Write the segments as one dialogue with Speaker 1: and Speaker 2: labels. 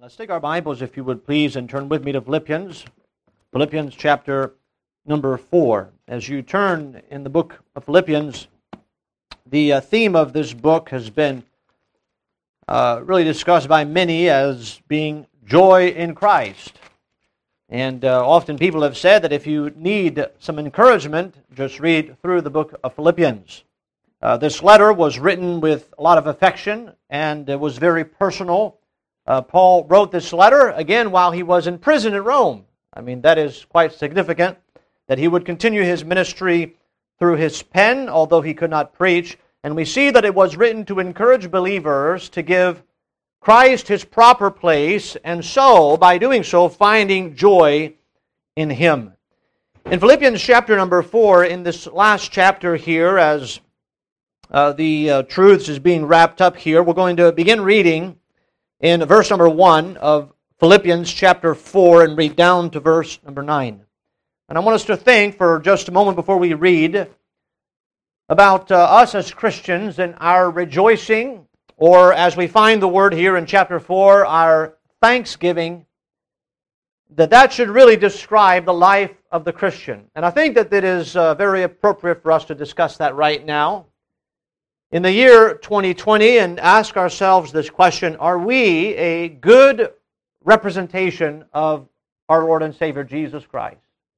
Speaker 1: Let's take our Bibles, if you would please, and turn with me to Philippians. Philippians chapter number 4. As you turn in the book of Philippians, the theme of this book has been really discussed by many as being joy in Christ. And often people have said that if you need some encouragement, just read through the book of Philippians. This letter was written with a lot of affection, and it was very personal. Paul wrote this letter, again, while he was in prison in Rome. I mean, that is quite significant, that he would continue his ministry through his pen, although he could not preach. And we see that it was written to encourage believers to give Christ his proper place, and so, by doing so, finding joy in him. In Philippians chapter number 4, in this last chapter here, as the truths is being wrapped up here, we're going to begin reading in verse number 1 of Philippians chapter 4 and read down to verse number 9. And I want us to think for just a moment before we read about us as Christians and our rejoicing, or as we find the word here in chapter 4, our thanksgiving, that should really describe the life of the Christian. And I think that it is very appropriate for us to discuss that right now in the year 2020 and ask ourselves this question: are we a good representation of our Lord and Savior Jesus Christ?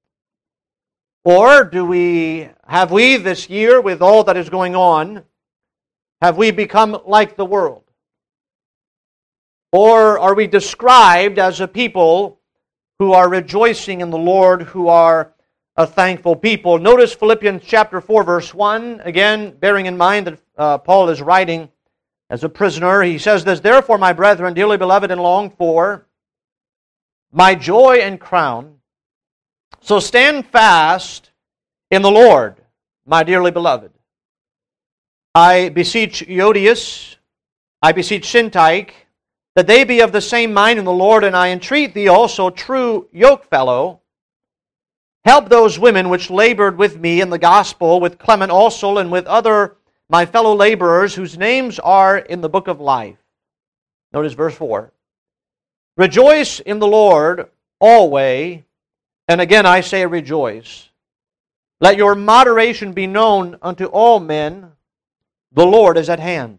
Speaker 1: Or have we this year, with all that is going on, have we become like the world? Or are we described as a people who are rejoicing in the Lord, who are a thankful people? Notice Philippians chapter 4, verse 1. Again, bearing in mind that Paul is writing as a prisoner. He says this: "Therefore, my brethren, dearly beloved and longed for, my joy and crown, so stand fast in the Lord, my dearly beloved. I beseech Euodias, I beseech Syntyche, that they be of the same mind in the Lord, and I entreat thee also, true yokefellow, help those women which labored with me in the gospel, with Clement also, and with other my fellow laborers, whose names are in the book of life." Notice verse 4. "Rejoice in the Lord always, and again I say rejoice. Let your moderation be known unto all men. The Lord is at hand.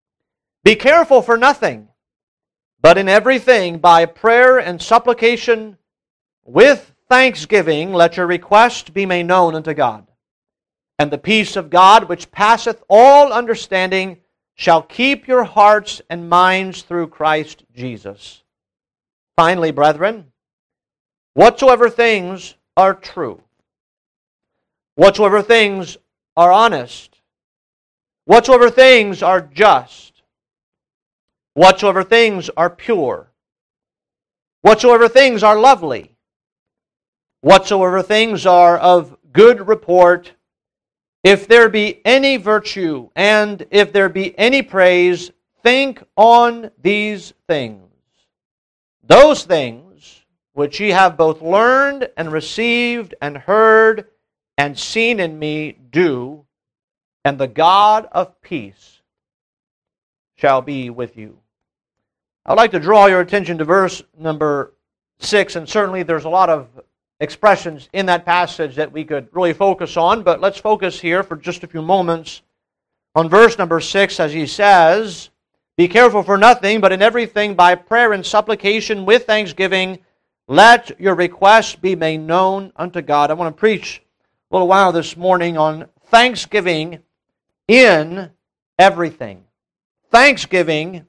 Speaker 1: Be careful for nothing, but in everything by prayer and supplication with thanksgiving let your request be made known unto God. And the peace of God, which passeth all understanding, shall keep your hearts and minds through Christ Jesus. Finally, brethren, whatsoever things are true, whatsoever things are honest, whatsoever things are just, whatsoever things are pure, whatsoever things are lovely, whatsoever things are of good report, if there be any virtue, and if there be any praise, think on these things. Those things which ye have both learned and received and heard and seen in me, do, and the God of peace shall be with you." I would like to draw your attention to verse number 6, and certainly there's a lot of expressions in that passage that we could really focus on, but let's focus here for just a few moments on verse number 6, as he says, "Be careful for nothing, but in everything by prayer and supplication with thanksgiving, let your requests be made known unto God." I want to preach a little while this morning on thanksgiving in everything. Thanksgiving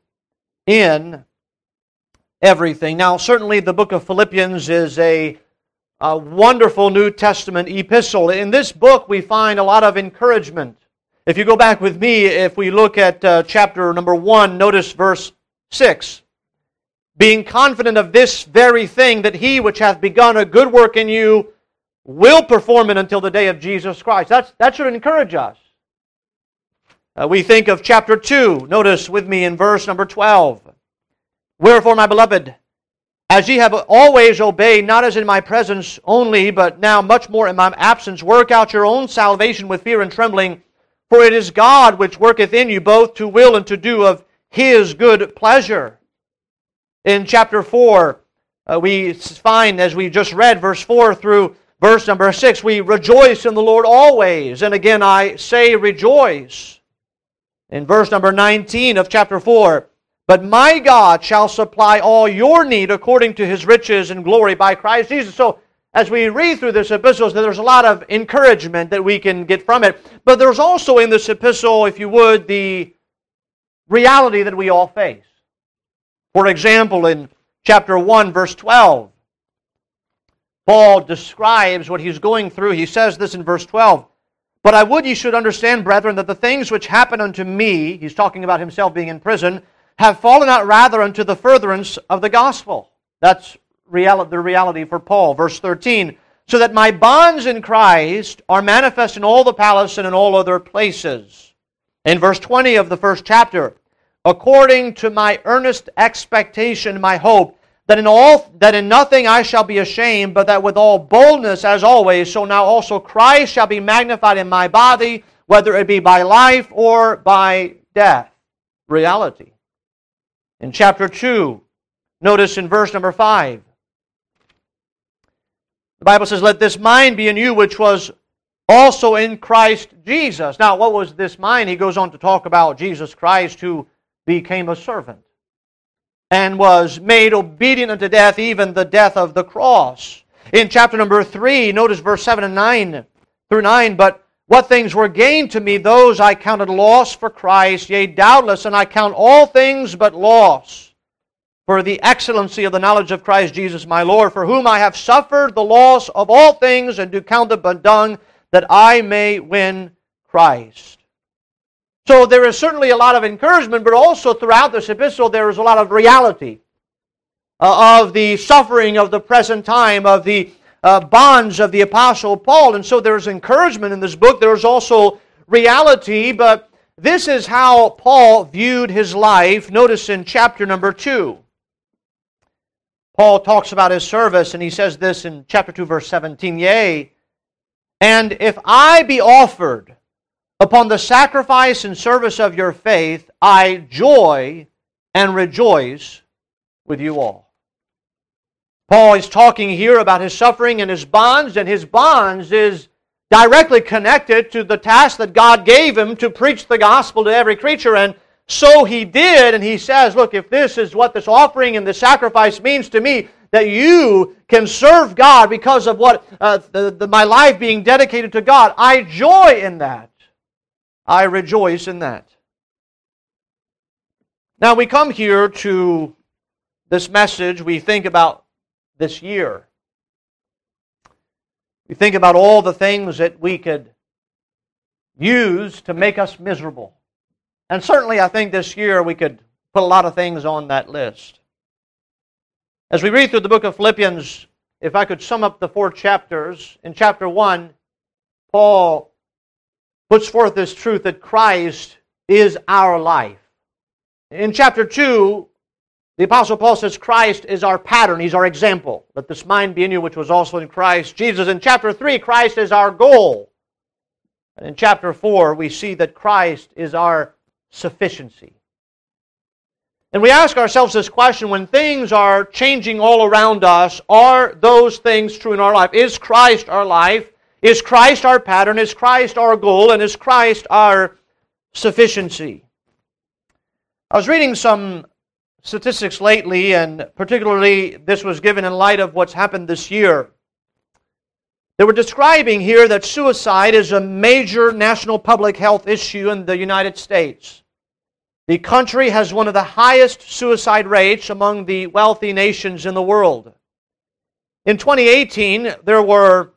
Speaker 1: in everything. Now, certainly the book of Philippians is a wonderful New Testament epistle. In this book, we find a lot of encouragement. If you go back with me, if we look at chapter number 1, notice verse 6. "Being confident of this very thing, that he which hath begun a good work in you will perform it until the day of Jesus Christ." That should encourage us. We think of chapter 2. Notice with me in verse number 12. "Wherefore, my beloved, as ye have always obeyed, not as in my presence only, but now much more in my absence, work out your own salvation with fear and trembling, for it is God which worketh in you both to will and to do of His good pleasure." In chapter 4, we find, as we just read, verse 4 through verse number 6, we rejoice in the Lord always. And again, I say rejoice. In verse number 19 of chapter 4, but my God shall supply all your need according to His riches and glory by Christ Jesus. So, as we read through this epistle, there's a lot of encouragement that we can get from it. But there's also in this epistle, if you would, the reality that we all face. For example, in chapter 1, verse 12, Paul describes what he's going through. He says this in verse 12, but I would ye should understand, brethren, that the things which happen unto me, he's talking about himself being in prison, have fallen out rather unto the furtherance of the gospel. That's the reality for Paul. Verse 13, so that my bonds in Christ are manifest in all the palace and in all other places. In verse 20 of the first chapter, according to my earnest expectation, my hope, that in nothing I shall be ashamed, but that with all boldness as always, so now also Christ shall be magnified in my body, whether it be by life or by death. Reality. In chapter 2, notice in verse number 5, the Bible says, let this mind be in you, which was also in Christ Jesus. Now, what was this mind? He goes on to talk about Jesus Christ, who became a servant and was made obedient unto death, even the death of the cross. In chapter number 3, notice verse 7 and 9 through 9, but what things were gained to me, those I counted loss for Christ, yea, doubtless, and I count all things but loss, for the excellency of the knowledge of Christ Jesus my Lord, for whom I have suffered the loss of all things, and do count it but dung, that I may win Christ. So there is certainly a lot of encouragement, but also throughout this epistle there is a lot of reality of the suffering of the present time, of the bonds of the Apostle Paul. And so there's encouragement in this book. There's also reality, but this is how Paul viewed his life. Notice in chapter number 2. Paul talks about his service, and he says this in chapter 2, verse 17, yea, and if I be offered upon the sacrifice and service of your faith, I joy and rejoice with you all. Paul is talking here about his suffering and his bonds is directly connected to the task that God gave him to preach the gospel to every creature, and so he did, and he says, look, if this is what this offering and the sacrifice means to me, that you can serve God because of what my life being dedicated to God, I joy in that. I rejoice in that. Now we come here to this message, we think about this year. We think about all the things that we could use to make us miserable. And certainly I think this year we could put a lot of things on that list. As we read through the book of Philippians, if I could sum up the 4 chapters, in chapter 1, Paul puts forth this truth that Christ is our life. In chapter 2, the Apostle Paul says Christ is our pattern, He's our example. Let this mind be in you which was also in Christ Jesus. In chapter 3, Christ is our goal. And in chapter 4, we see that Christ is our sufficiency. And we ask ourselves this question, when things are changing all around us, are those things true in our life? Is Christ our life? Is Christ our pattern? Is Christ our goal? And is Christ our sufficiency? I was reading some statistics lately, and particularly this was given in light of what's happened this year. They were describing here that suicide is a major national public health issue in the United States. The country has one of the highest suicide rates among the wealthy nations in the world. In 2018, there were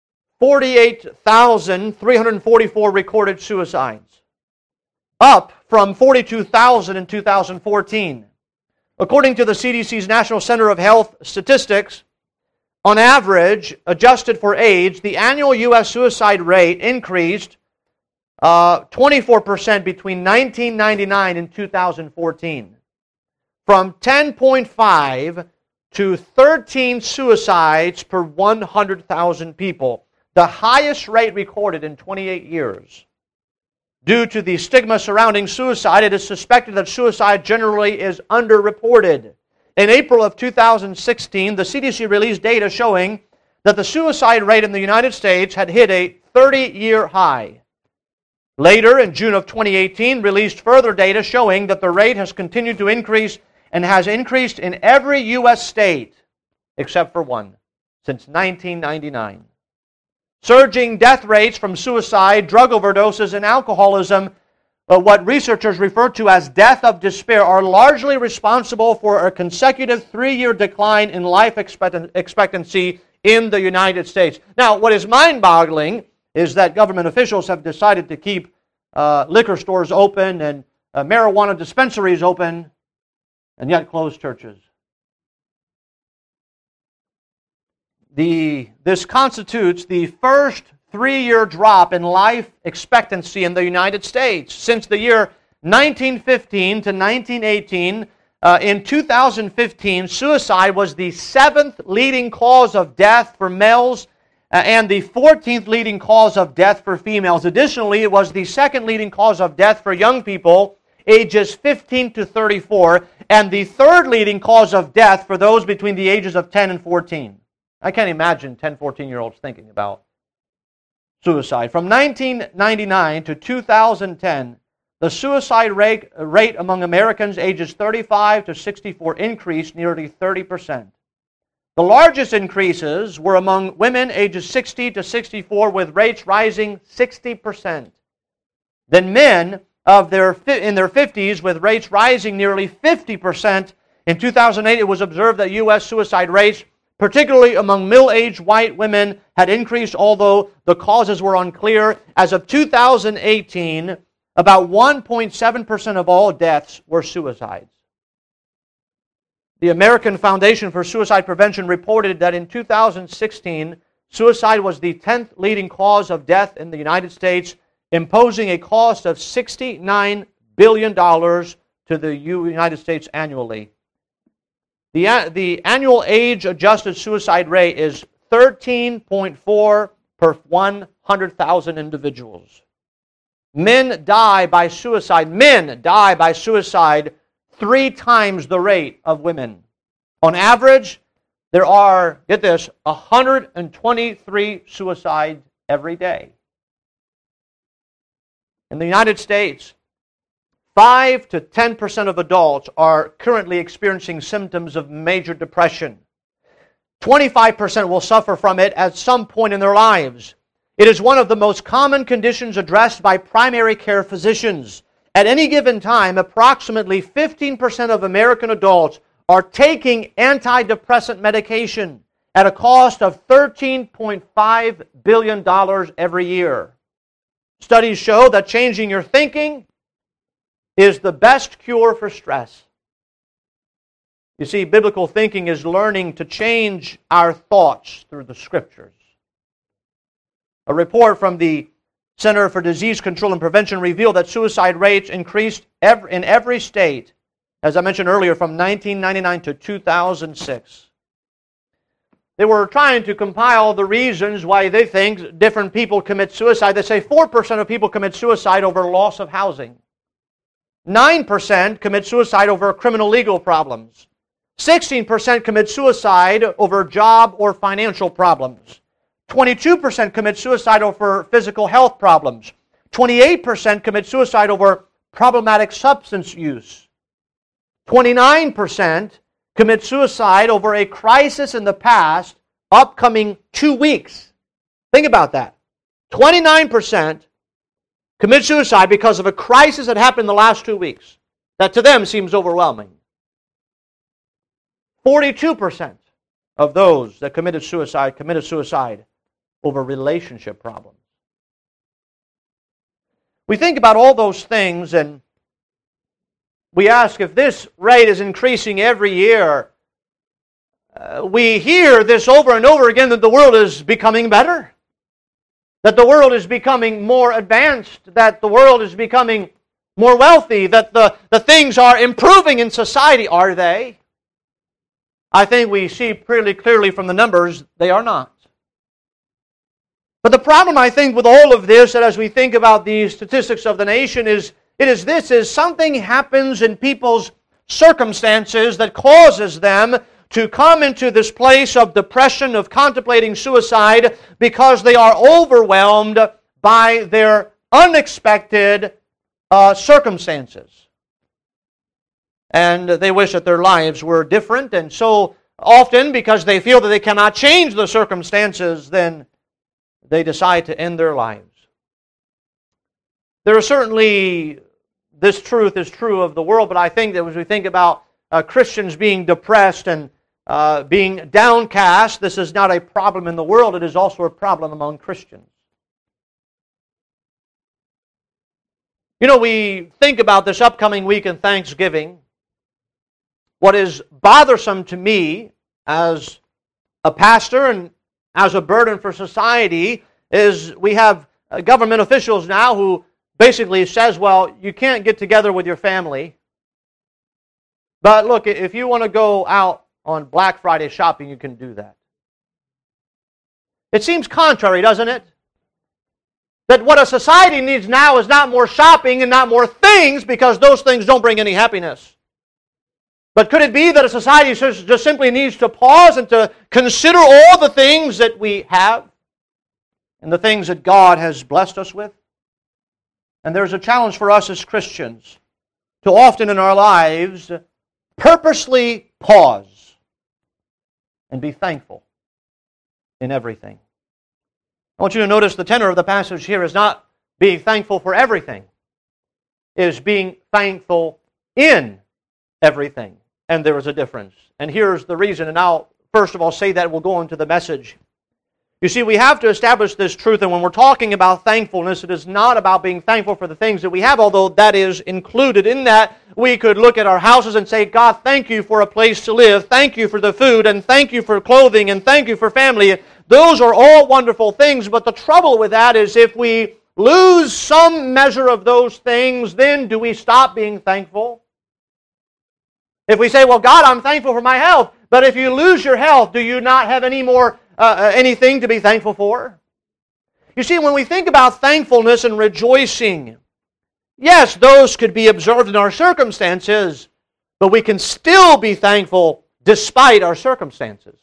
Speaker 1: 48,344 recorded suicides, up from 42,000 in 2014. According to the CDC's National Center of Health Statistics, on average, adjusted for age, the annual U.S. suicide rate increased 24% between 1999 and 2014, from 10.5 to 13 suicides per 100,000 people, the highest rate recorded in 28 years. Due to the stigma surrounding suicide, it is suspected that suicide generally is underreported. In April of 2016, the CDC released data showing that the suicide rate in the United States had hit a 30-year high. Later, in June of 2018, released further data showing that the rate has continued to increase and has increased in every U.S. state except for one since 1999. Surging death rates from suicide, drug overdoses, and alcoholism, what researchers refer to as death of despair, are largely responsible for a consecutive 3-year decline in life expectancy in the United States. Now, what is mind-boggling is that government officials have decided to keep liquor stores open and marijuana dispensaries open, and yet close churches. This constitutes the first 3-year drop in life expectancy in the United States. Since the year 1915 to 1918, in 2015, suicide was the 7th leading cause of death for males and the 14th leading cause of death for females. Additionally, it was the 2nd leading cause of death for young people ages 15 to 34 and the 3rd leading cause of death for those between the ages of 10 and 14. I can't imagine 10, 14-year-olds thinking about suicide. From 1999 to 2010, the suicide rate among Americans ages 35 to 64 increased nearly 30%. The largest increases were among women ages 60 to 64, with rates rising 60%. Then men in their 50s, with rates rising nearly 50%. In 2008, it was observed that U.S. suicide rates, particularly among middle-aged white women, had increased, although the causes were unclear. As of 2018, about 1.7% of all deaths were suicides. The American Foundation for Suicide Prevention reported that in 2016, suicide was the 10th leading cause of death in the United States, imposing a cost of $69 billion to the United States annually. The annual age-adjusted suicide rate is 13.4 per 100,000 individuals. Men die by suicide 3 times the rate of women. On average, there are, get this, 123 suicides every day. In the United States, 5 to 10% of adults are currently experiencing symptoms of major depression. 25% will suffer from it at some point in their lives. It is one of the most common conditions addressed by primary care physicians. At any given time, approximately 15% of American adults are taking antidepressant medication at a cost of $13.5 billion every year. Studies show that changing your thinking is the best cure for stress. You see, biblical thinking is learning to change our thoughts through the Scriptures. A report from the Center for Disease Control and Prevention revealed that suicide rates increased in every state, as I mentioned earlier, from 1999 to 2006. They were trying to compile the reasons why they think different people commit suicide. They say 4% of people commit suicide over loss of housing. 9% commit suicide over criminal legal problems. 16% commit suicide over job or financial problems. 22% commit suicide over physical health problems. 28% commit suicide over problematic substance use. 29% commit suicide over a crisis in the past, upcoming 2 weeks. Think about that. 29% commit suicide because of a crisis that happened in the last 2 weeks. That to them seems overwhelming. 42% of those that committed suicide over relationship problems. We think about all those things and we ask if this rate is increasing every year. We hear this over and over again that the world is becoming better, that the world is becoming more advanced, that the world is becoming more wealthy, that the things are improving in society. Are they? I think we see pretty clearly from the numbers they are not. But the problem, I think, with all of this, and as we think about the statistics of the nation, is something happens in people's circumstances that causes them to come into this place of depression, of contemplating suicide, because they are overwhelmed by their unexpected circumstances. And they wish that their lives were different, and so often, because they feel that they cannot change the circumstances, then they decide to end their lives. There are certainly, this truth is true of the world, but I think that as we think about Christians being depressed and being downcast, this is not a problem in the world, it is also a problem among Christians. You know, we think about this upcoming week in Thanksgiving. What is bothersome to me as a pastor and as a burden for society is we have government officials now who basically says, well, you can't get together with your family. But look, if you want to go out on Black Friday shopping, you can do that. It seems contrary, doesn't it? That what a society needs now is not more shopping and not more things, because those things don't bring any happiness. But could it be that a society just simply needs to pause and to consider all the things that we have and the things that God has blessed us with? And there's a challenge for us as Christians to often in our lives purposely pause and be thankful in everything. I want you to notice the tenor of the passage here is not being thankful for everything. It is being thankful in everything. And there is a difference. And here's the reason. And I'll first of all say that we'll go into the message. You see, we have to establish this truth. And when we're talking about thankfulness, it is not about being thankful for the things that we have, although that is included in that. We could look at our houses and say, God, thank you for a place to live. Thank you for the food. And thank you for clothing. And thank you for family. Those are all wonderful things. But the trouble with that is if we lose some measure of those things, then do we stop being thankful? If we say, well, God, I'm thankful for my health, but if you lose your health, do you not have any more anything to be thankful for? You see, when we think about thankfulness and rejoicing, yes, those could be observed in our circumstances, but we can still be thankful despite our circumstances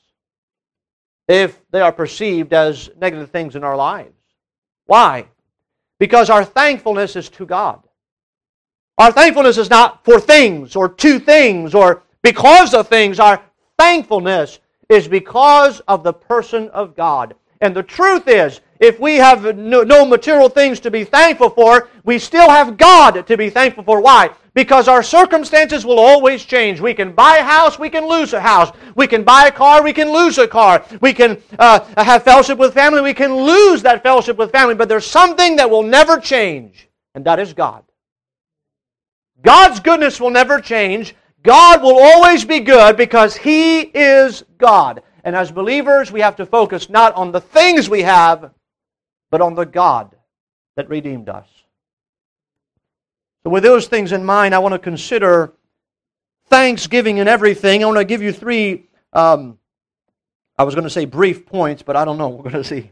Speaker 1: if they are perceived as negative things in our lives. Why? Because our thankfulness is to God. Our thankfulness is not for things or to things or because of things. Our thankfulness is because of the person of God. And the truth is, if we have no material things to be thankful for, we still have God to be thankful for. Why? Because our circumstances will always change. We can buy a house, we can lose a house. We can buy a car, we can lose a car. We can have fellowship with family, we can lose that fellowship with family. But there's something that will never change, and that is God. God's goodness will never change. God will always be good because He is God. And as believers, we have to focus not on the things we have, but on the God that redeemed us. So with those things in mind, I want to consider thanksgiving in everything. I want to give you three, I was going to say brief points, but I don't know. We're going to see.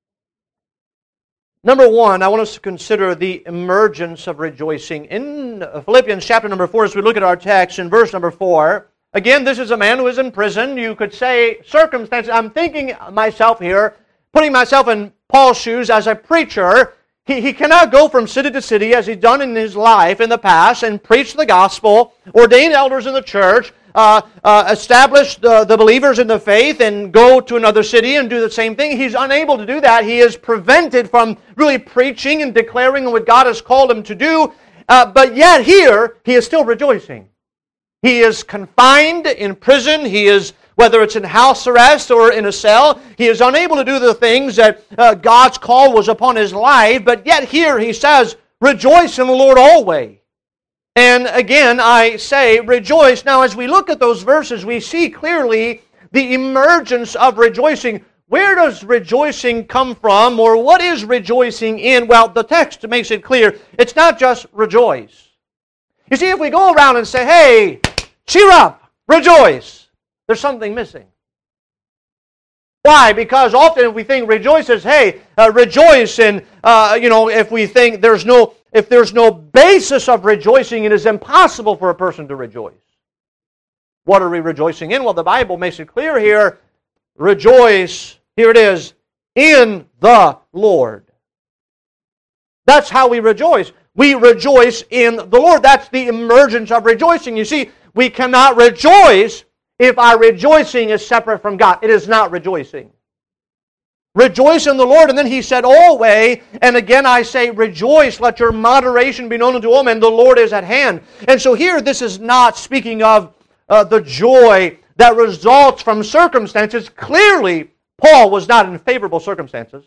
Speaker 1: Number one, I want us to consider the emergence of rejoicing. In Philippians chapter number 4, as we look at our text in verse number 4, again, this is a man who is in prison. You could say circumstances. I'm thinking myself here, putting myself in Paul's shoes as a preacher. He cannot go from city to city as he's done in his life in the past and preach the gospel, ordain elders in the church, establish the believers in the faith and go to another city and do the same thing. He's unable to do that. He is prevented from really preaching and declaring what God has called him to do. But yet here, he is still rejoicing. He is confined in prison. He is, whether it's in house arrest or in a cell, he is unable to do the things that God's call was upon his life. But yet here he says, rejoice in the Lord always. And again, I say rejoice. Now, as we look at those verses, we see clearly the emergence of rejoicing. Where does rejoicing come from, or what is rejoicing in? Well, the text makes it clear. It's not just rejoice. You see, if we go around and say, hey, cheer up, rejoice, there's something missing. Why? Because often we think rejoice is, hey, rejoice, and if we think if there's no basis of rejoicing, it is impossible for a person to rejoice. What are we rejoicing in? Well, the Bible makes it clear here. Rejoice, here it is, in the Lord. That's how we rejoice. We rejoice in the Lord. That's the emergence of rejoicing. You see, we cannot rejoice if our rejoicing is separate from God. It is not rejoicing. Rejoice in the Lord. And then he said, always, and again I say, rejoice, let your moderation be known unto all men, the Lord is at hand. And so here, this is not speaking of the joy that results from circumstances. Clearly, Paul was not in favorable circumstances.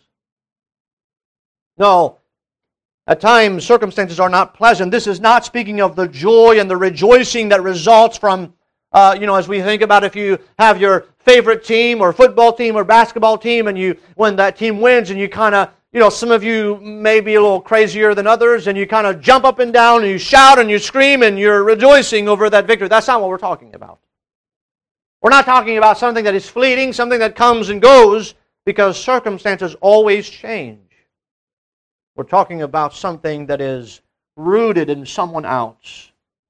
Speaker 1: No, at times circumstances are not pleasant. This is not speaking of the joy and the rejoicing that results from as we think about if you have your favorite team or football team or basketball team and when that team wins and you kind of, some of you may be a little crazier than others and you kind of jump up and down and you shout and you scream and you're rejoicing over that victory. That's not what we're talking about. We're not talking about something that is fleeting, something that comes and goes because circumstances always change. We're talking about something that is rooted in someone else.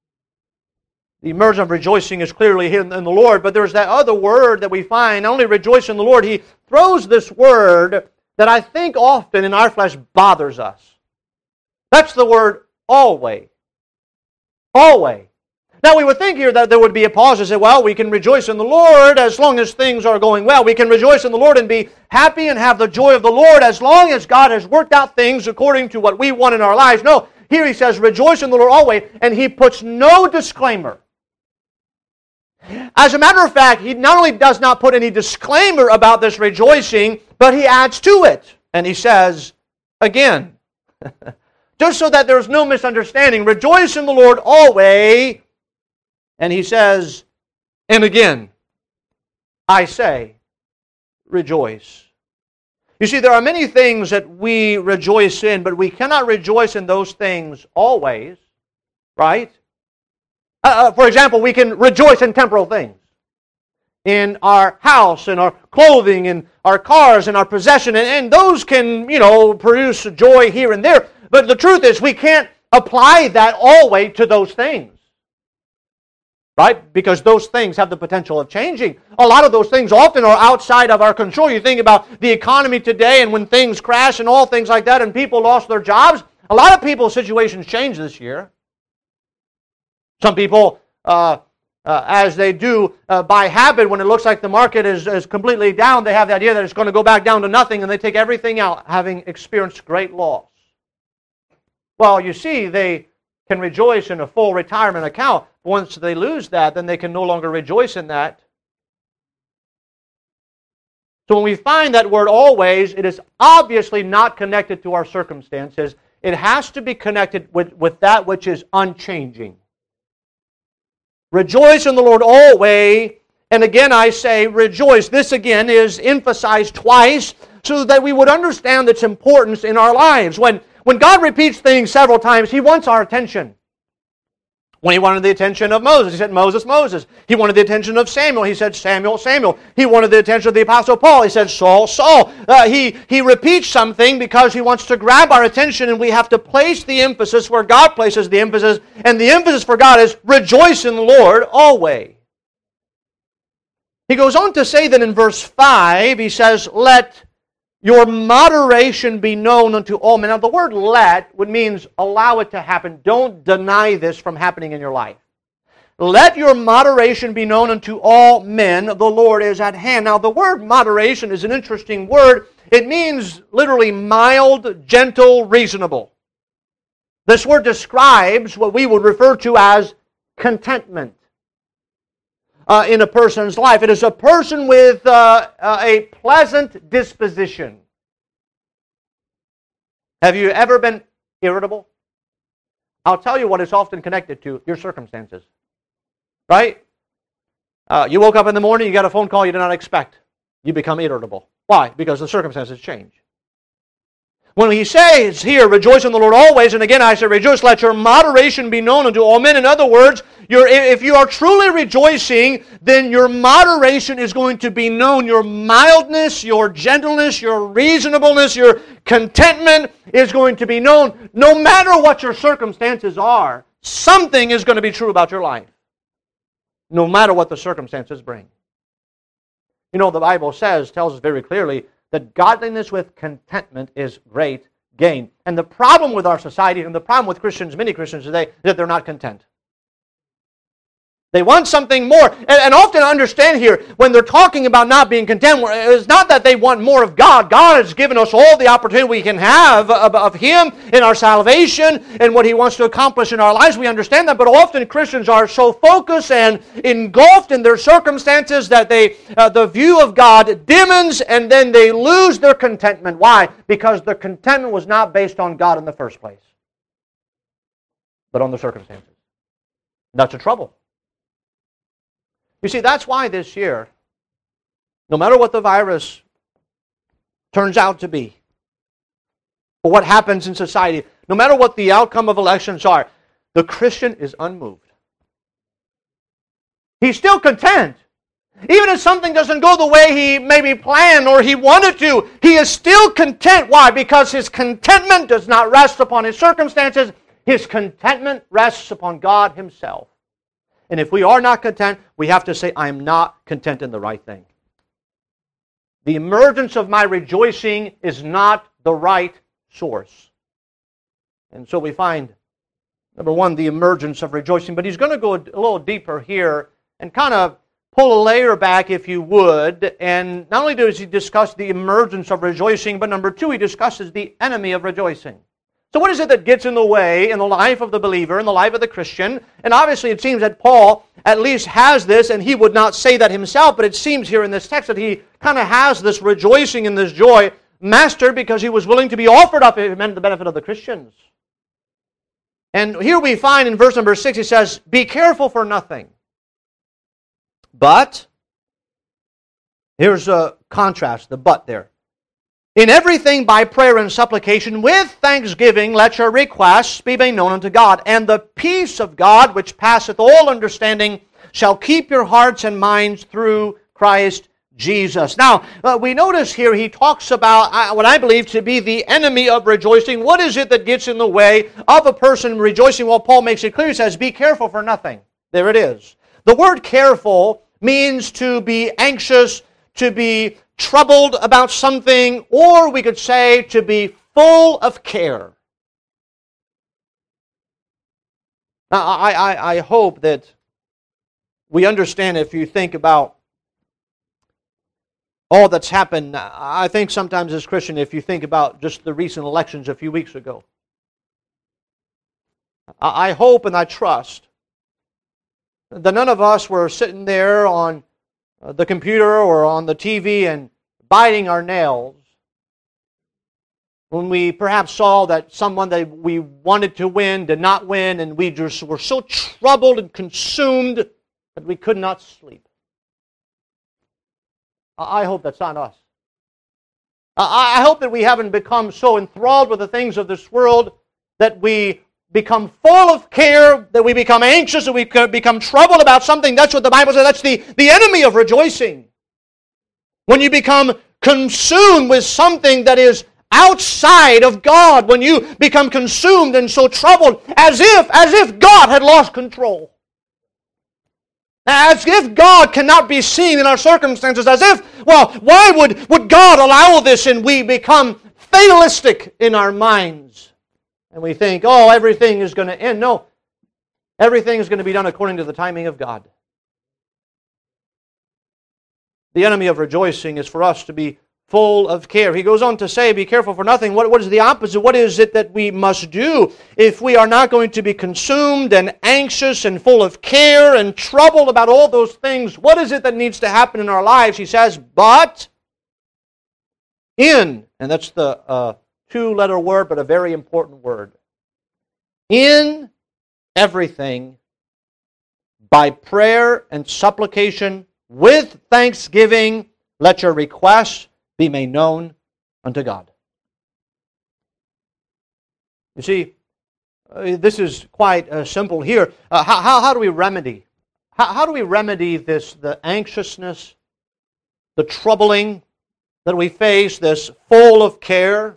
Speaker 1: The emergence of rejoicing is clearly in the Lord, but there's that other word that we find, not only rejoice in the Lord, he throws this word that I think often in our flesh bothers us. That's the word always. Always. Now we would think here that there would be a pause and say, well, we can rejoice in the Lord as long as things are going well. We can rejoice in the Lord and be happy and have the joy of the Lord as long as God has worked out things according to what we want in our lives. No, here he says, rejoice in the Lord always, and he puts no disclaimer. As a matter of fact, he not only does not put any disclaimer about this rejoicing, but he adds to it. And he says, again, just so that there's no misunderstanding, rejoice in the Lord always. And he says, and again, I say, rejoice. You see, there are many things that we rejoice in, but we cannot rejoice in those things always, right? For example, we can rejoice in temporal things. In our house, in our clothing, in our cars, in our possession. And those can, produce joy here and there. But the truth is, we can't apply that always to those things. Right? Because those things have the potential of changing. A lot of those things often are outside of our control. You think about the economy today and when things crash and all things like that and people lost their jobs. A lot of people's situations changed this year. Some people, as they do by habit, when it looks like the market is completely down, they have the idea that it's going to go back down to nothing, and they take everything out, having experienced great loss. Well, you see, they can rejoice in a full retirement account. Once they lose that, then they can no longer rejoice in that. So when we find that word always, it is obviously not connected to our circumstances. It has to be connected with that which is unchanging. Rejoice in the Lord always, and again I say rejoice. This again is emphasized twice so that we would understand its importance in our lives. When God repeats things several times, He wants our attention. When He wanted the attention of Moses, He said, Moses, Moses. He wanted the attention of Samuel, He said, Samuel, Samuel. He wanted the attention of the Apostle Paul, He said, Saul, Saul. He repeats something because He wants to grab our attention, and we have to place the emphasis where God places the emphasis, and the emphasis for God is rejoice in the Lord always. He goes on to say that in verse 5, he says, let your moderation be known unto all men. Now the word let would means allow it to happen. Don't deny this from happening in your life. Let your moderation be known unto all men. The Lord is at hand. Now the word moderation is an interesting word. It means literally mild, gentle, reasonable. This word describes what we would refer to as contentment in a person's life. It is a person with a pleasant disposition. Have you ever been irritable? I'll tell you what it's often connected to, your circumstances. Right? You woke up in the morning, you got a phone call you did not expect. You become irritable. Why? Because the circumstances change. When he says here, rejoice in the Lord always, and again I say rejoice, let your moderation be known unto all men. In other words, if you are truly rejoicing, then your moderation is going to be known. Your mildness, your gentleness, your reasonableness, your contentment is going to be known. No matter what your circumstances are, something is going to be true about your life. no matter what the circumstances bring. You know, the Bible tells us very clearly that godliness with contentment is great gain. And the problem with our society and the problem with Christians, many Christians today, is that they're not content. They want something more. And often understand here, when they're talking about not being content, it's not that they want more of God. God has given us all the opportunity we can have of Him in our salvation and what He wants to accomplish in our lives. We understand that, but often Christians are so focused and engulfed in their circumstances that the view of God dimmens and then they lose their contentment. Why? Because their contentment was not based on God in the first place, but on the circumstances. That's a trouble. You see, that's why this year, no matter what the virus turns out to be, or what happens in society, no matter what the outcome of elections are, the Christian is unmoved. He's still content. Even if something doesn't go the way he maybe planned or he wanted to, he is still content. Why? Because his contentment does not rest upon his circumstances. His contentment rests upon God Himself. And if we are not content, we have to say, I am not content in the right thing. The emergence of my rejoicing is not the right source. And so we find, number one, the emergence of rejoicing. But he's going to go a little deeper here and kind of pull a layer back, if you would. And not only does he discuss the emergence of rejoicing, but number two, he discusses the enemy of rejoicing. So what is it that gets in the way in the life of the believer, in the life of the Christian? And obviously it seems that Paul at least has this, and he would not say that himself, but it seems here in this text that he kind of has this rejoicing and this joy mastered because he was willing to be offered up if it meant the benefit of the Christians. And here we find in verse number 6, he says, be careful for nothing. But, here's a contrast, the but there. In everything by prayer and supplication with thanksgiving let your requests be made known unto God. And the peace of God, which passeth all understanding, shall keep your hearts and minds through Christ Jesus. Now, we notice here he talks about what I believe to be the enemy of rejoicing. What is it that gets in the way of a person rejoicing? Well, Paul makes it clear. He says, be careful for nothing. There it is. The word careful means to be anxious, to be troubled about something, or we could say to be full of care. Now, I hope that we understand if you think about all that's happened. I think sometimes as Christian, if you think about just the recent elections a few weeks ago, I hope and I trust that none of us were sitting there on the computer or on the TV and biting our nails when we perhaps saw that someone that we wanted to win did not win, and we just were so troubled and consumed that we could not sleep. I hope that's not us. I hope that we haven't become so enthralled with the things of this world that we become full of care, that we become anxious, that we become troubled about something. That's what the Bible says. That's the enemy of rejoicing. When you become consumed with something that is outside of God, when you become consumed and so troubled, as if God had lost control. As if God cannot be seen in our circumstances, as if, well, why would God allow this? And we become fatalistic in our minds. And we think, oh, everything is going to end. No, everything is going to be done according to the timing of God. The enemy of rejoicing is for us to be full of care. He goes on to say, be careful for nothing. What is the opposite? What is it that we must do if we are not going to be consumed and anxious and full of care and troubled about all those things? What is it that needs to happen in our lives? He says, but in, and that's the two-letter word, but a very important word. In everything, by prayer and supplication, with thanksgiving, let your requests be made known unto God. You see, this is quite simple here. How do we remedy? How do we remedy this, the anxiousness, the troubling that we face, this full of care?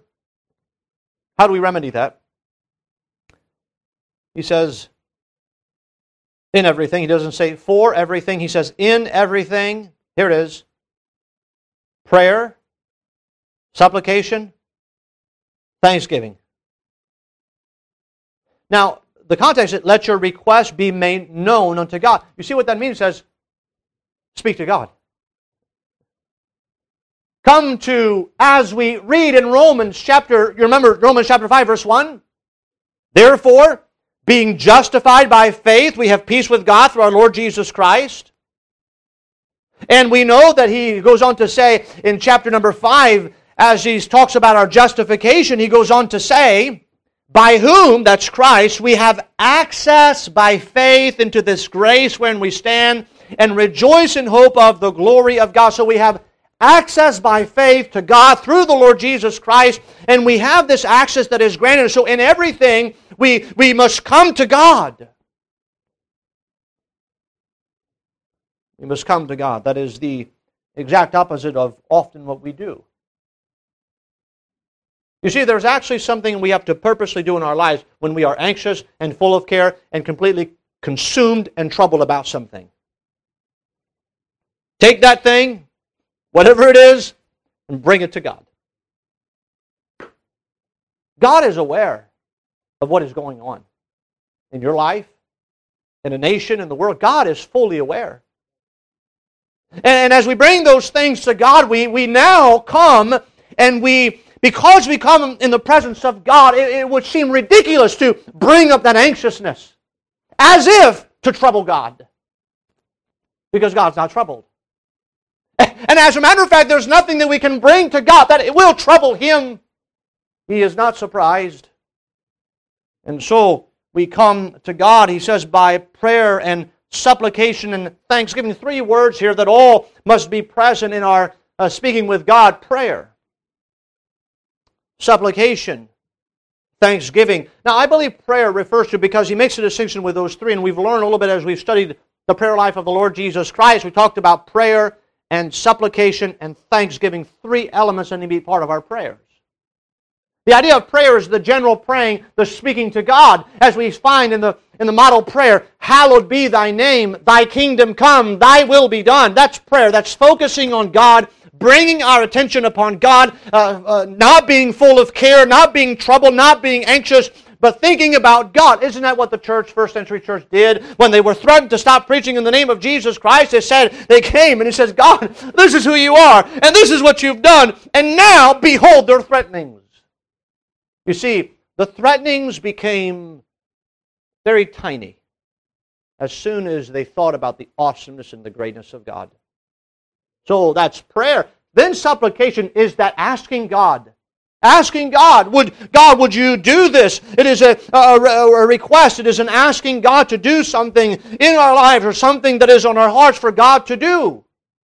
Speaker 1: How do we remedy that? He says, In everything. He doesn't say for everything. He says in everything. Here it is. Prayer, supplication, thanksgiving. Now, the context is, let your request be made known unto God. You see what that means? It says, speak to God. Come to, as we read in Romans chapter, you remember Romans chapter 5, verse 1? Therefore, being justified by faith, we have peace with God through our Lord Jesus Christ. And we know that he goes on to say in chapter number 5, as he talks about our justification, he goes on to say, by whom, that's Christ, we have access by faith into this grace wherein we stand and rejoice in hope of the glory of God. So we have access by faith to God through the Lord Jesus Christ, and we have this access that is granted. So in everything, we must come to God. We must come to God. That is the exact opposite of often what we do. You see, there's actually something we have to purposely do in our lives when we are anxious and full of care and completely consumed and troubled about something. Take that thing, whatever it is, and bring it to God. God is aware of what is going on in your life, in a nation, in the world. God is fully aware. And as we bring those things to God, we now come and because we come in the presence of God, it would seem ridiculous to bring up that anxiousness as if to trouble God. Because God's not troubled. And as a matter of fact, there's nothing that we can bring to God that it will trouble Him. He is not surprised. And so we come to God, he says, by prayer and supplication and thanksgiving. 3 words here that all must be present in our speaking with God. Prayer, supplication, thanksgiving. Now, I believe prayer refers to, because he makes a distinction with those three, and we've learned a little bit as we've studied the prayer life of the Lord Jesus Christ. We talked about prayer and supplication and thanksgiving, 3 elements that need to be part of our prayers. The idea of prayer is the general praying, the speaking to God, as we find in the model prayer, hallowed be thy name, thy kingdom come, thy will be done. That's prayer. That's focusing on God, bringing our attention upon God, not being full of care, not being troubled, not being anxious, but thinking about God. Isn't that what the church, first century church, did? When they were threatened to stop preaching in the name of Jesus Christ, they came and he says, God, this is who you are, and this is what you've done, and now, behold, their threatenings. You see, the threatenings became very tiny as soon as they thought about the awesomeness and the greatness of God. So that's prayer. Then supplication is that asking God. Asking God, would you do this? It is a request. It is an asking God to do something in our lives or something that is on our hearts for God to do.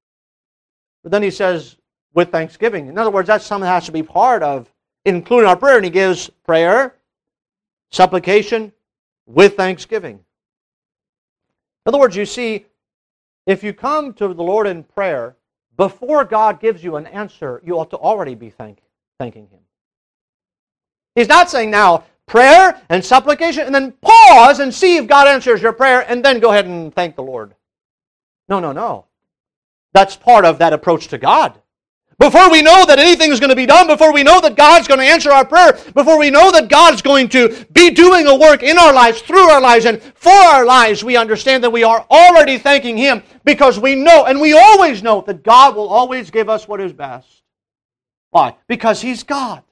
Speaker 1: But then he says, with thanksgiving. In other words, that's something that has to be part of including our prayer. And he gives prayer, supplication, with thanksgiving. In other words, you see, if you come to the Lord in prayer, before God gives you an answer, you ought to already be thanking Him. He's not saying now, prayer and supplication, and then pause and see if God answers your prayer, and then go ahead and thank the Lord. No. That's part of that approach to God. Before we know that anything is going to be done, before we know that God's going to answer our prayer, before we know that God's going to be doing a work in our lives, through our lives, and for our lives, we understand that we are already thanking Him because we know, and we always know, that God will always give us what is best. Why? Because He's God.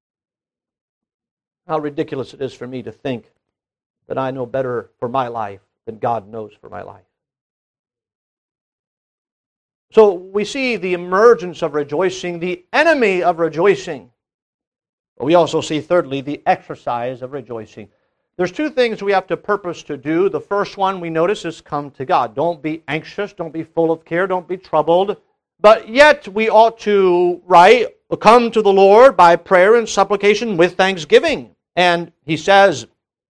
Speaker 1: How ridiculous it is for me to think that I know better for my life than God knows for my life. So we see the emergence of rejoicing, the enemy of rejoicing. But we also see, thirdly, the exercise of rejoicing. There's 2 things we have to purpose to do. The first one we notice is come to God. Don't be anxious, don't be full of care, don't be troubled. But yet we ought to, come to the Lord by prayer and supplication with thanksgiving. And he says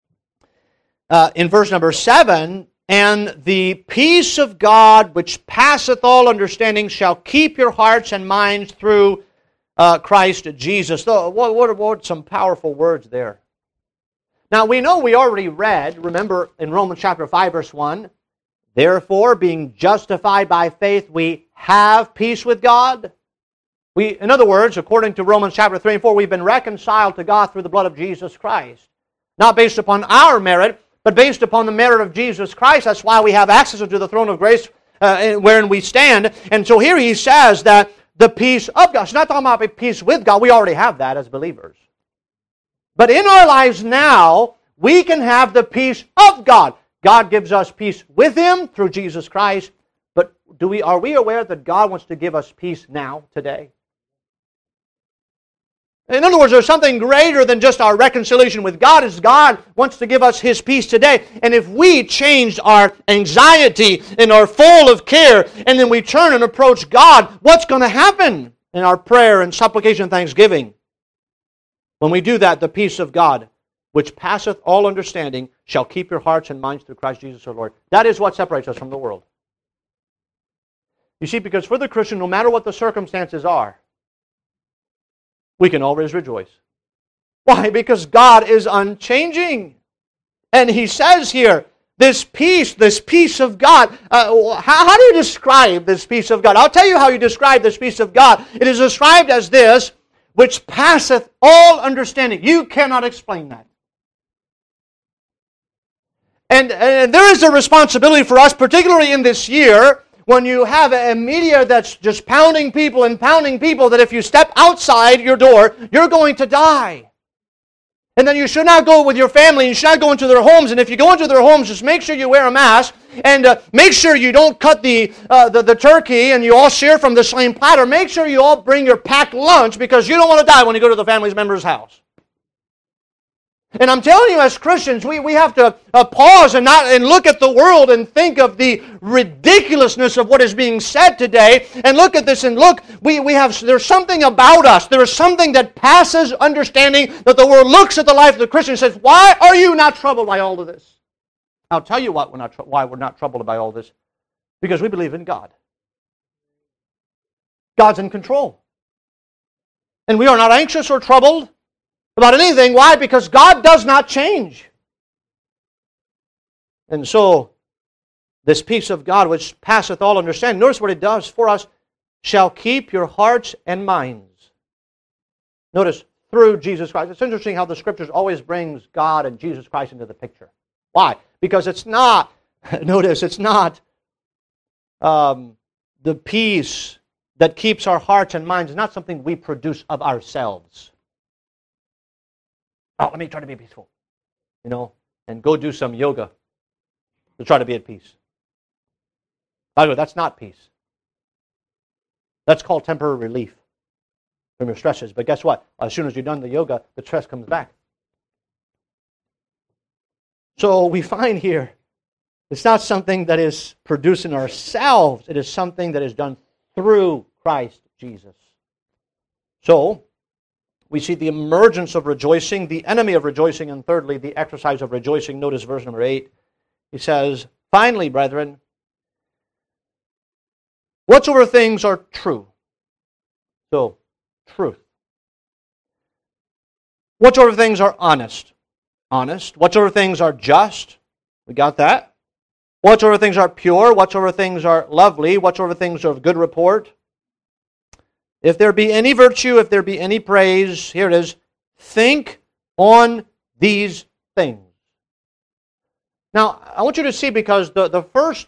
Speaker 1: in verse number 7, and the peace of God, which passeth all understanding, shall keep your hearts and minds through Christ Jesus. What some powerful words there. Now, we know we already read, remember in Romans chapter 5, verse 1, therefore, being justified by faith, we have peace with God. In other words, according to Romans chapter 3 and 4, we've been reconciled to God through the blood of Jesus Christ. Not based upon our merit, but based upon the merit of Jesus Christ. That's why we have access to the throne of grace wherein we stand. And so here he says that the peace of God. He's not talking about peace with God. We already have that as believers. But in our lives now, we can have the peace of God. God gives us peace with Him through Jesus Christ. But are we aware that God wants to give us peace now, today? In other words, there's something greater than just our reconciliation with God, as God wants to give us His peace today. And if we change our anxiety and are full of care, and then we turn and approach God, what's going to happen in our prayer and supplication and thanksgiving? When we do that, the peace of God, which passeth all understanding, shall keep your hearts and minds through Christ Jesus our Lord. That is what separates us from the world. You see, because for the Christian, no matter what the circumstances are, we can always rejoice. Why? Because God is unchanging. And He says here, this peace of God. How do you describe this peace of God? I'll tell you how you describe this peace of God. It is described as this, which passeth all understanding. You cannot explain that. And there is a responsibility for us, particularly in this year, when you have a media that's just pounding people, that if you step outside your door, you're going to die. And then you should not go with your family, you should not go into their homes, and if you go into their homes, just make sure you wear a mask, and make sure you don't cut the turkey and you all share from the same platter. Make sure you all bring your packed lunch, because you don't want to die when you go to the family member's house. And I'm telling you, as Christians, we have to pause and look at the world and think of the ridiculousness of what is being said today, and look at this and look, there's something about us. There is something that passes understanding, that the world looks at the life of the Christian and says, why are you not troubled by all of this? I'll tell you why we're not troubled by all this. Because we believe in God. God's in control. And we are not anxious or troubled about anything. Why? Because God does not change. And so, this peace of God, which passeth all understanding, notice what it does for us, shall keep your hearts and minds. Notice, through Jesus Christ. It's interesting how the Scriptures always brings God and Jesus Christ into the picture. Why? Because it's not, notice, it's not the peace that keeps our hearts and minds. It's not something we produce of ourselves. Oh, let me try to be peaceful, and go do some yoga to try to be at peace. By the way, that's not peace. That's called temporary relief from your stresses. But guess what? As soon as you've done the yoga, the stress comes back. So we find here, it's not something that is produced in ourselves. It is something that is done through Christ Jesus. So, we see the emergence of rejoicing, the enemy of rejoicing, and thirdly, the exercise of rejoicing. Notice verse number 8. He says, finally, brethren, whatsoever things are true. So, truth. Whatsoever things are honest. Honest. Whatsoever things are just. We got that. Whatsoever things are pure. Whatsoever things are lovely. Whatsoever things are of good report. If there be any virtue, if there be any praise, here it is, think on these things. Now, I want you to see, because the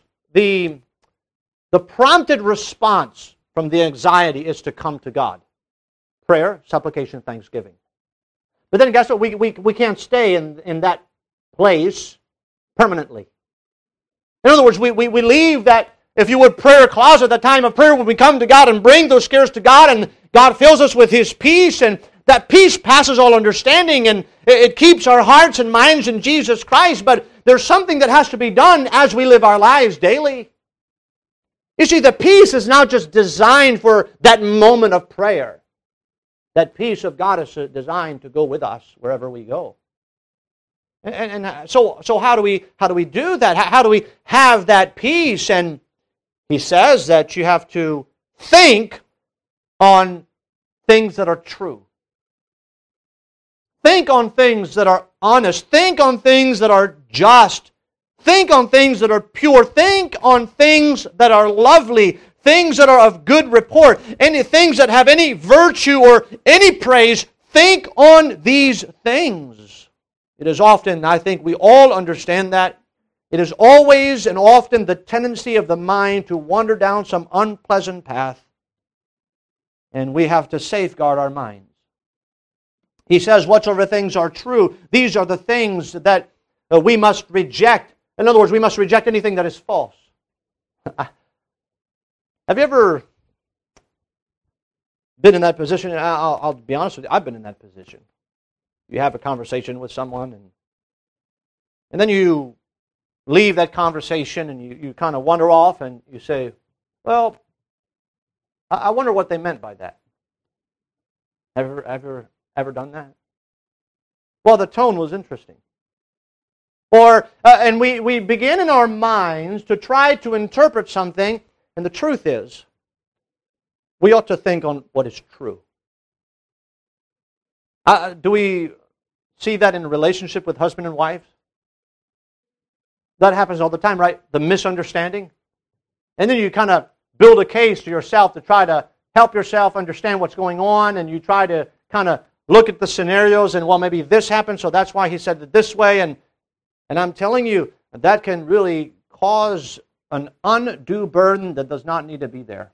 Speaker 1: prompted response from the anxiety is to come to God. Prayer, supplication, thanksgiving. But then guess what? We can't stay in that place permanently. In other words, we leave that, if you would, prayer closet, the time of prayer when we come to God and bring those cares to God, and God fills us with His peace, and that peace passes all understanding, and it keeps our hearts and minds in Jesus Christ. But there's something that has to be done as we live our lives daily. You see, the peace is not just designed for that moment of prayer. That peace of God is designed to go with us wherever we go. And so how do we do that? How do we have that peace? And he says that you have to think on things that are true. Think on things that are honest. Think on things that are just. Think on things that are pure. Think on things that are lovely. Things that are of good report. Any things that have any virtue or any praise. Think on these things. It is often, I think we all understand that, it is always and often the tendency of the mind to wander down some unpleasant path. And we have to safeguard our minds. He says, whatsoever things are true, these are the things that we must reject. In other words, we must reject anything that is false. Have you ever been in that position? I'll be honest with you, I've been in that position. You have a conversation with someone, and then you leave that conversation, and you kind of wander off, and you say, well, I wonder what they meant by that. Ever done that? Well, the tone was interesting. And we begin in our minds to try to interpret something, and the truth is, we ought to think on what is true. Do we see that in a relationship with husband and wife? That happens all the time, right? The misunderstanding. And then you kind of build a case to yourself to try to help yourself understand what's going on, and you try to kind of look at the scenarios and, well, maybe this happened, so that's why he said it this way. And I'm telling you, that can really cause an undue burden that does not need to be there.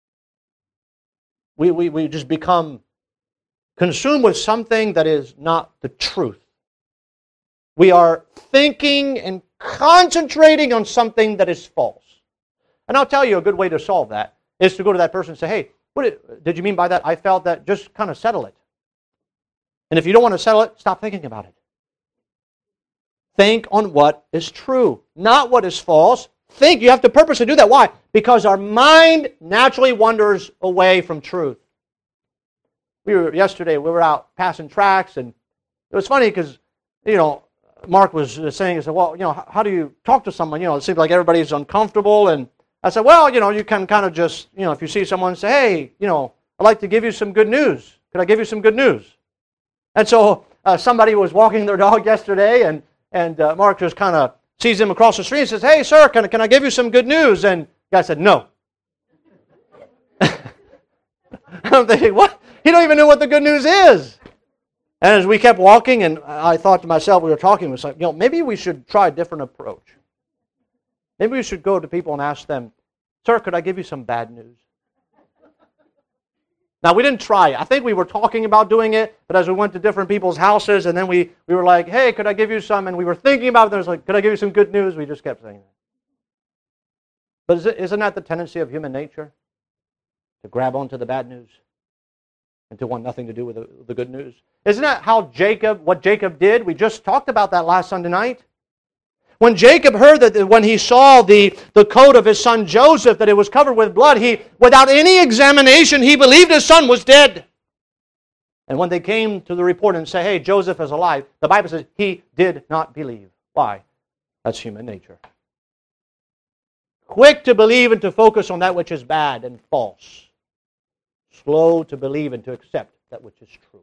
Speaker 1: We just become consumed with something that is not the truth. We are thinking and concentrating on something that is false. And I'll tell you a good way to solve that is to go to that person and say, hey, what did you mean by that? I felt that. Just kind of settle it. And if you don't want to settle it, stop thinking about it. Think on what is true, not what is false. Think. You have to purposely do that. Why? Because our mind naturally wanders away from truth. Yesterday we were out passing tracts, and it was funny because, Mark was saying, he said, well, how do you talk to someone? It seems like everybody's uncomfortable. And I said, well, you can kind of just, if you see someone, say, hey, I'd like to give you some good news. Could I give you some good news? And so somebody was walking their dog yesterday, and Mark just kind of sees him across the street and says, hey, sir, can I give you some good news? And the guy said, no. I'm thinking, what? He don't even know what the good news is. And as we kept walking, and I thought to myself, we were talking, it was like, maybe we should try a different approach. Maybe we should go to people and ask them, sir, could I give you some bad news? Now, we didn't try it. I think we were talking about doing it, but as we went to different people's houses, and then we were like, hey, could I give you some? And we were thinking about it, and it was like, could I give you some good news? We just kept saying that. But isn't that the tendency of human nature? To grab onto the bad news and to want nothing to do with the good news? Isn't that what Jacob did? We just talked about that last Sunday night. When Jacob heard that, when he saw the coat of his son Joseph, that it was covered with blood, without any examination, he believed his son was dead. And when they came to the report and say, hey, Joseph is alive, the Bible says he did not believe. Why? That's human nature. Quick to believe and to focus on that which is bad and false. Slow to believe and to accept that which is true.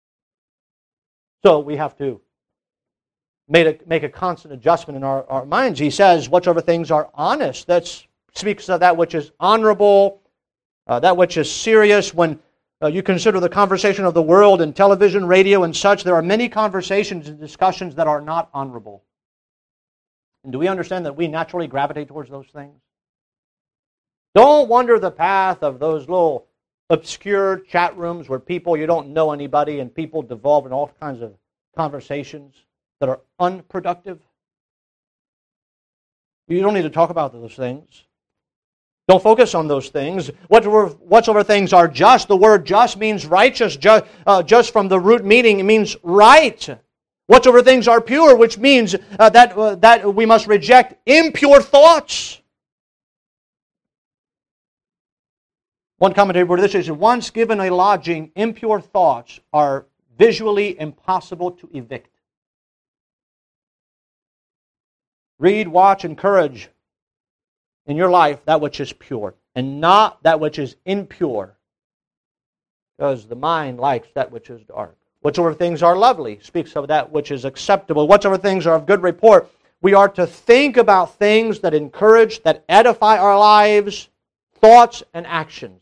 Speaker 1: So we have to make a constant adjustment in our minds. He says, whatsoever things are honest. That speaks of that which is honorable, that which is serious. When you consider the conversation of the world and television, radio, and such, there are many conversations and discussions that are not honorable. And do we understand that we naturally gravitate towards those things? Don't wander the path of those little obscure chat rooms where you don't know anybody, and people devolve in all kinds of conversations that are unproductive. You don't need to talk about those things. Don't focus on those things. Whatsoever things are just, the word just means righteous. Just from the root meaning, it means right. Whatsoever things are pure, which means that we must reject impure thoughts. One commentator wrote this, says, once given a lodging, impure thoughts are visually impossible to evict. Read, watch, encourage in your life that which is pure, and not that which is impure, because the mind likes that which is dark. Whatsoever things are lovely speaks of that which is acceptable. Whatsoever things are of good report. We are to think about things that encourage, that edify our lives, thoughts and actions.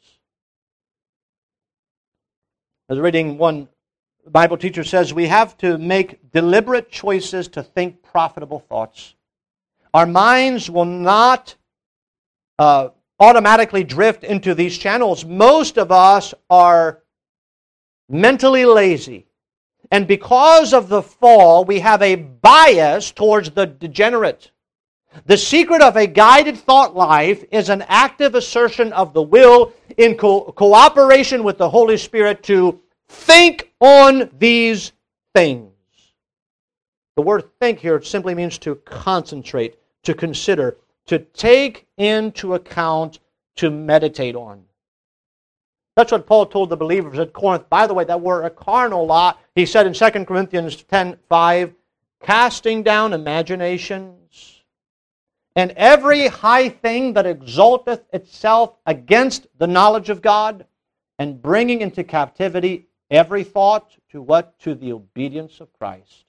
Speaker 1: I was reading one Bible teacher says we have to make deliberate choices to think profitable thoughts. Our minds will not automatically drift into these channels. Most of us are mentally lazy. And because of the fall, we have a bias towards the degenerate. The secret of a guided thought life is an active assertion of the will in cooperation with the Holy Spirit to think on these things. The word think here simply means to concentrate, to consider, to take into account, to meditate on. That's what Paul told the believers at Corinth. By the way, that were a carnal lot. He said in 2 Corinthians 10:5, casting down imaginations and every high thing that exalteth itself against the knowledge of God, and bringing into captivity every thought to what? To the obedience of Christ.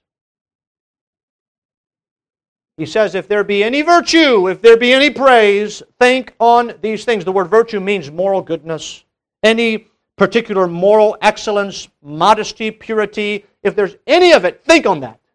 Speaker 1: He says, if there be any virtue, if there be any praise, think on these things. The word virtue means moral goodness. Any particular moral excellence, modesty, purity. If there's any of it, think on that.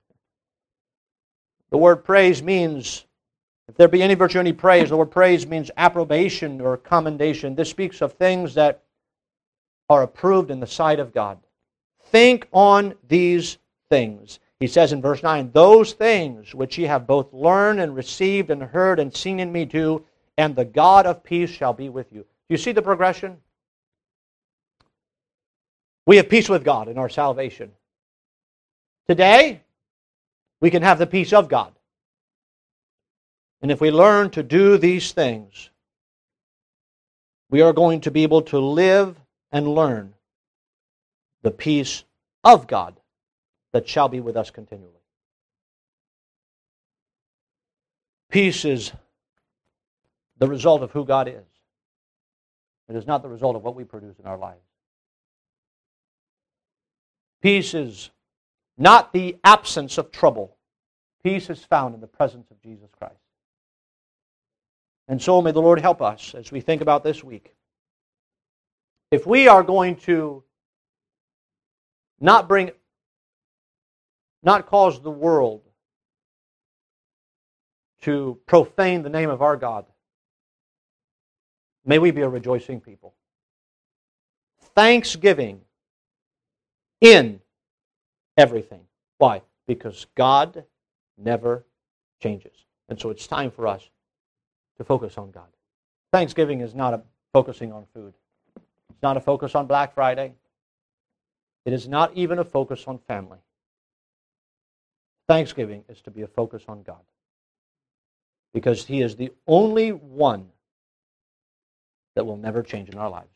Speaker 1: The word praise means, if there be any virtue, any praise, the word praise means approbation or commendation. This speaks of things that are approved in the sight of God. Think on these things. He says in verse 9, those things which ye have both learned and received and heard and seen in me do, and the God of peace shall be with you. Do you see the progression? We have peace with God in our salvation. Today, we can have the peace of God. And if we learn to do these things, we are going to be able to live and learn the peace of God that shall be with us continually. Peace is the result of who God is. It is not the result of what we produce in our lives. Peace is not the absence of trouble. Peace is found in the presence of Jesus Christ. And so may the Lord help us as we think about this week. If we are going to not cause the world to profane the name of our God, may we be a rejoicing people. Thanksgiving in everything. Why? Because God never changes. And so it's time for us to focus on God. Thanksgiving is not a focusing on food. It's not a focus on Black Friday. It is not even a focus on family. Thanksgiving is to be a focus on God. Because He is the only one that will never change in our lives.